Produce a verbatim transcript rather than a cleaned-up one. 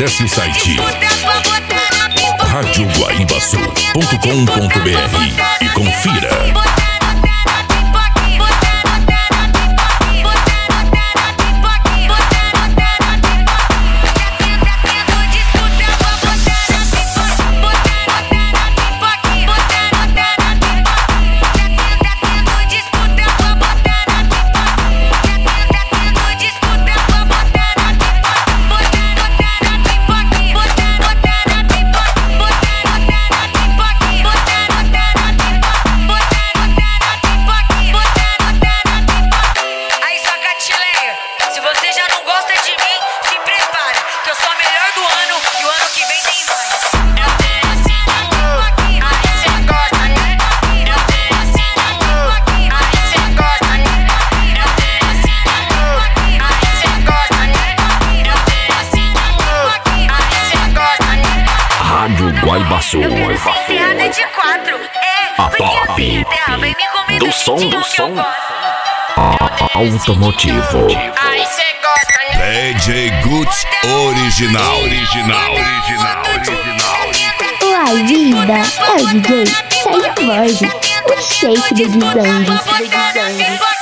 Acesse o site rádio guaibaçu ponto com ponto br e confira. Guaibaçu, Enterrada de quatro, é, a top do som, do som automotivo. Aí cê gosta, né? D J Guts original, original, original, original. Uai, vida, é o D J Sérgio Borges, o shake dos anjos.